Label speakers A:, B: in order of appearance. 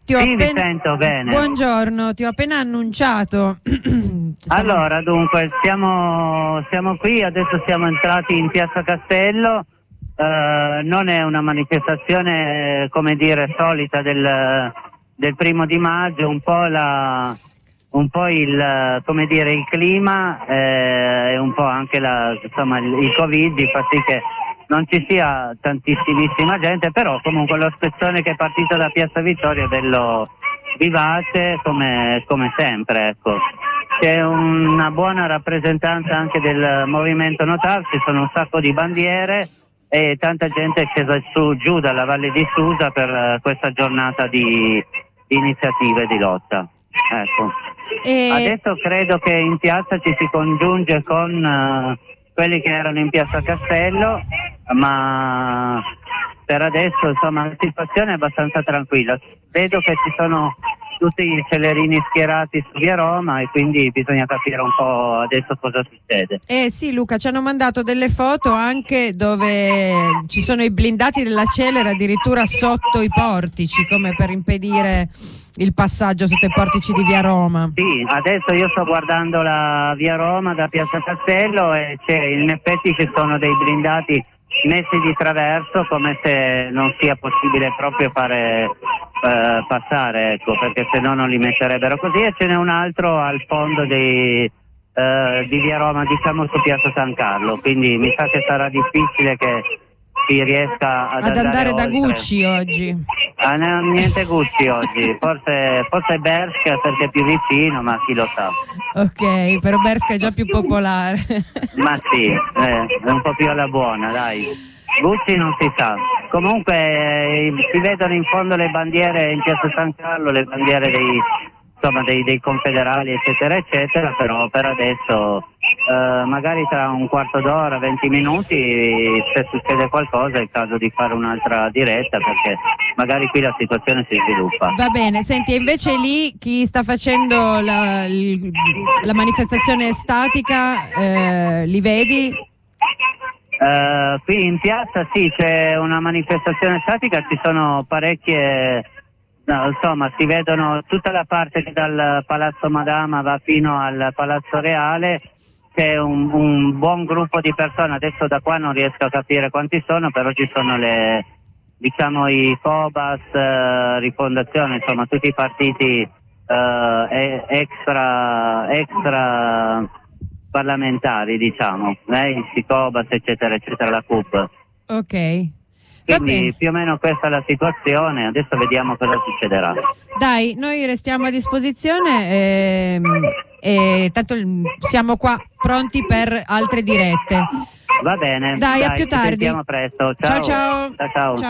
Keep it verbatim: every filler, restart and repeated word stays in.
A: Ti ho
B: sì,
A: appena...
B: vi sento bene.
A: Buongiorno, ti ho appena annunciato.
B: Allora, dunque, siamo, siamo qui, adesso siamo entrati in Piazza Castello. Uh, non è una manifestazione, come dire, solita del, del primo di maggio, un po' la... un po' il, come dire, il clima eh, e un po' anche la, insomma, il, il Covid fa sì che non ci sia tantissimissima gente, però comunque lo spezzone che è partito da Piazza Vittoria è bello vivace come, come sempre, ecco. C'è una buona rappresentanza anche del movimento Notar, ci sono un sacco di bandiere e tanta gente è scesa su giù dalla Valle di Susa per uh, questa giornata di, di iniziative e di lotta. Ecco.
A: E...
B: Adesso credo che in piazza ci si congiunge con uh, quelli che erano in Piazza Castello, ma per adesso insomma la situazione è abbastanza tranquilla. Vedo che ci sono tutti i celerini schierati su via Roma e quindi bisogna capire un po' adesso cosa succede.
A: Eh sì, Luca, ci hanno mandato delle foto anche dove ci sono i blindati della Celere addirittura sotto i portici, come per impedire il passaggio sotto i portici di via Roma.
B: Sì, adesso io sto guardando la via Roma da Piazza Castello e c'è, in effetti ci sono dei blindati messi di traverso come se non sia possibile proprio fare eh, passare, ecco, perché se no non li metterebbero così, e ce n'è un altro al fondo di, eh, di via Roma, diciamo su Piazza San Carlo, quindi mi sa che sarà difficile che si riesca ad,
A: ad andare, andare da
B: oltre.
A: Gucci oggi.
B: Ah, no, niente Gucci oggi, forse, forse Bershka perché è più vicino, ma chi lo sa.
A: Ok, però Bershka è già più popolare.
B: Ma sì, eh, è un po' più alla buona, dai. Gucci non si sa. Comunque eh, si vedono in fondo le bandiere in Piazza San Carlo, le bandiere dei, insomma, dei, dei confederali, eccetera, eccetera, però per adesso eh, magari tra un quarto d'ora, venti minuti, se succede qualcosa è il caso di fare un'altra diretta, perché magari qui la situazione si sviluppa.
A: Va bene, senti, e invece lì chi sta facendo la, il, la manifestazione statica, eh, li vedi?
B: Uh, qui in piazza sì, c'è una manifestazione statica, ci sono parecchie, no, insomma si vedono tutta la parte che dal Palazzo Madama va fino al Palazzo Reale, c'è un, un buon gruppo di persone, adesso da qua non riesco a capire quanti sono, però ci sono le, diciamo, i Cobas, uh, Rifondazione, insomma tutti i partiti uh, extra, extra parlamentari, diciamo, eh, il Sicobas, eccetera, eccetera, la C U P.
A: Ok.
B: Quindi più o meno questa è la situazione, adesso vediamo cosa succederà.
A: Dai, noi restiamo a disposizione e, e tanto siamo qua pronti per altre dirette.
B: Va bene.
A: Dai,
B: dai,
A: a più
B: ci
A: tardi.
B: sentiamo presto. Ciao.
A: Ciao ciao.
B: Ciao, ciao.
A: Ciao.